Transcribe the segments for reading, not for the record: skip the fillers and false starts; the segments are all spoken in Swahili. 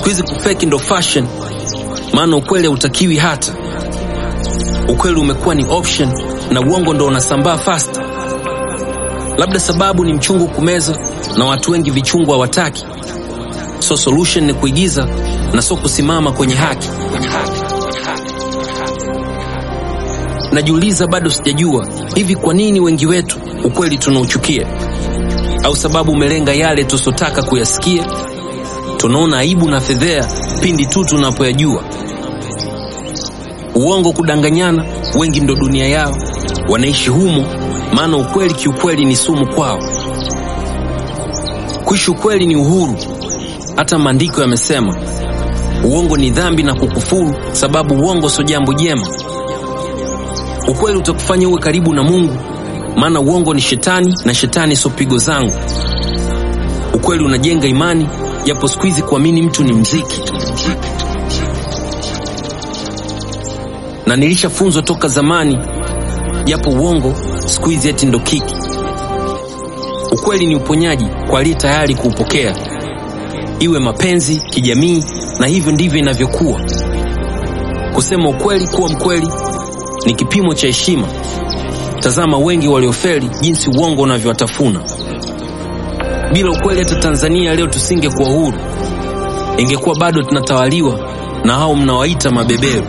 Siku hizi kufake ndo fashion, maana ukweli hautakiwi hata. Ukweli umekuwa ni option na uongo ndo unasambaa fast. Labda sababu ni mchungu kumeza na watu wengi vichungu hawataki. So solution ni kuigiza na so kusimama kwenye haki. Najiuliza bado sijajua, hivi kwa nini wengi wetu ukweli tunauchukia? Au sababu umelenga yale tusotaka kuyasikia? Tunaona aibu na fedhea pindi tu tunapoyajua. Uongo, kudanganyana, wengi ndo dunia yao, wanaishi humo, maana ukweli kiukweli ni sumu kwao. Kuishi ukweli ni uhuru. Hata maandiko yamesema uongo ni dhambi na kukufuru, sababu uongo sio jambo jema. Ukweli utakufanya uwe karibu na Mungu, maana uongo ni shetani na shetani sio pigo zangu. Ukweli unajenga imani, japo siku hizi kuamini mtu ni mziki. Na nilishafunzwa toka zamani, japo uongo siku hizi eti ndo kiki. Ukweli ni uponyaji kwa aliye tayari kuupokea, iwe mapenzi, kijamii, na hivyo ndivyo inavyokuwa. Kusema ukweli, kuwa mkweli ni kipimo cha heshima. Tazama wengi waliofeli jinsi uongo unavyowatafuna. Bila ukweli hata Tanzania leo tusingekuwa huru. Ingekuwa bado tunatawaliwa na hao mnawaita mabeberu.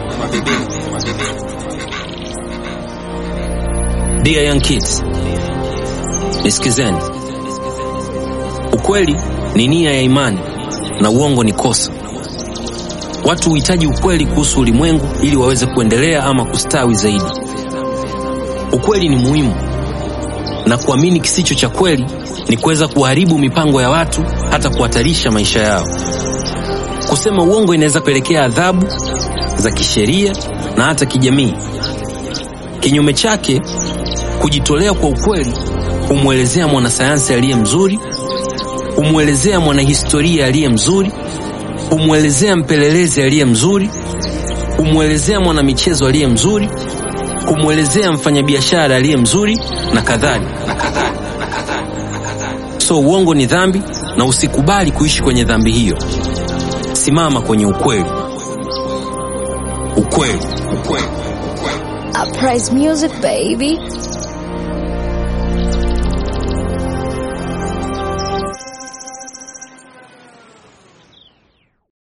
Dear young kids, nisikizeni. Ukweli ni nia ya imani na uongo ni kosa. Watu huhitaji ukweli kuhusu ulimwengu ili waweze kuendelea ama kustawi zaidi. Ukweli ni muhimu, na kuamini kisicho cha kweli ni kuweza kuharibu mipango ya watu, hata kuhatarisha maisha yao. Kusema uongo inaweza pelekea adhabu za kisheria na hata kijamii. Kinyume chake, kujitolea kwa ukweli humwelezea mwanasayansi aliye mzuri, humwelezea mwanahistoria aliye mzuri, humwelezea mpelelezi aliye mzuri, humwelezea mwanamichezo aliye mzuri, humwelezea mfanyabiashara aliye mzuri na kadhalika. So uongo ni dhambi, na usikubali kuishi kwenye dhambi hiyo. Simama kwenye ukweli. Ukweli. Uprise music, baby.